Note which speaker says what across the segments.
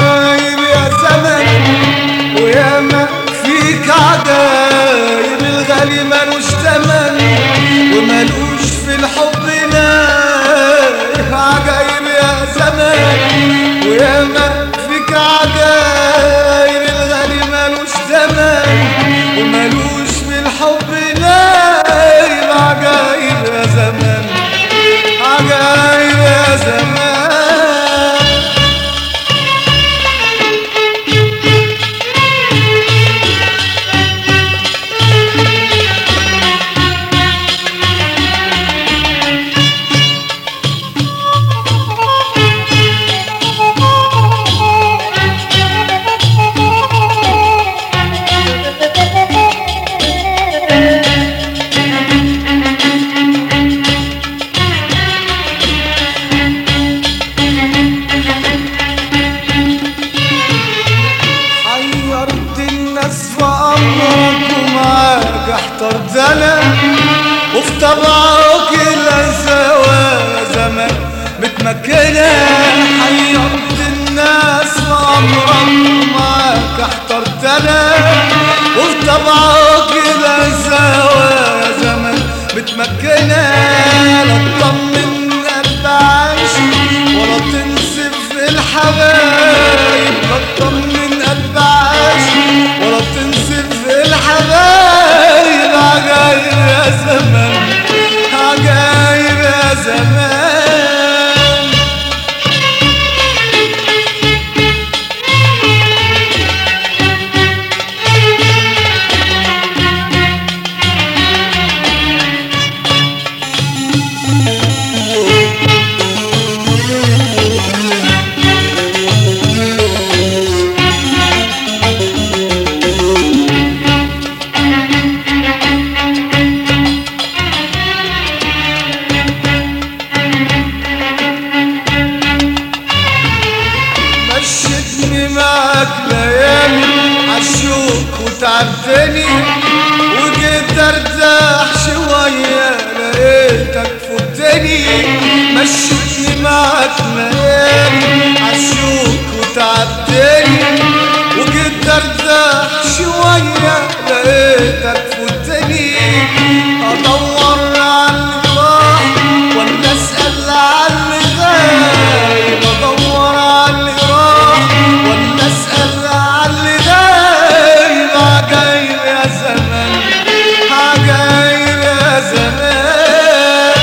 Speaker 1: عجايب يا زمن وياما فيك عجايب، الغالي ملوش تمن وملوش في الحب نايب. عجايب يا زمن وياما فيك عجايب، الغالي ملوش تمن وملوش في الحب نايب. عجايب يا زمن عجايب يا زمن. احترت انا وفي طبعك الهزوى زمان متمكنة. حيرت الناس وعمرك معاك احترت انا وفي طبعك الهزوى زمان متمكنة. لا تطمن قلب عايش ولا تنسف الحبايب، لا تطمن قلب عايش ولا تنسف الحبايب. عجايب يا زمان عجايب يا زمان. تعبتني وجيت ارتاح شوية لقيتك فتني. مشيتني معاك ليالي عالشوك وتعبتني وجيت ارتاح شوية لقيتك فتني. ادور عاللي راح ولا اسأل عاللي غايب، ادور عاللي راح ولا اسأل عاللي غايب. عجايب يا زمان عجايب يا زمان.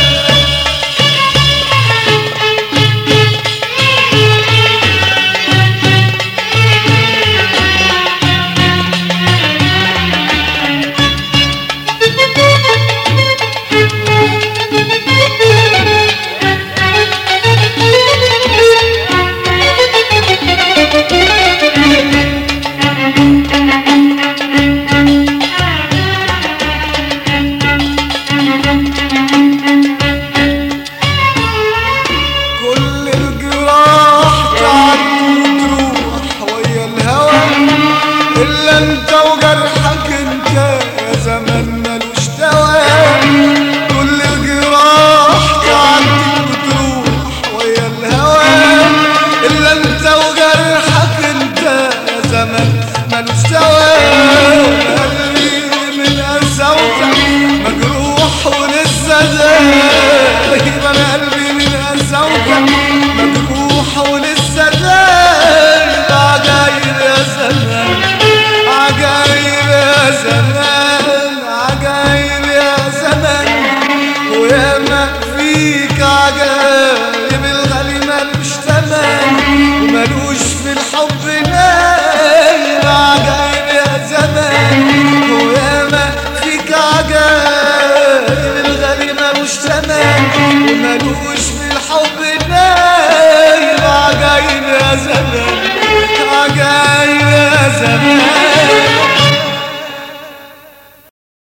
Speaker 1: انت وجرحك انت يا زمان ملوش دواء. كل الجراح تعدي وتروح ويا الهوى، الا انت وجرحك انت يا زمان ملوش دواء. قلبي من قساوتك مجروح ولسه دايب، انا قلبي من قساوتك مجروح ولسه دايب. عجايب يا زمان عجايب يا زمان عجايب يا زمان وياما فيك عجايب، الغالي ملوش تمن وملوش في الحب نايب. عجايب يا زمان وياما فيك عجايب، الغالي ملوش تمن وملوش في الحب نايب. عجايب يا زمان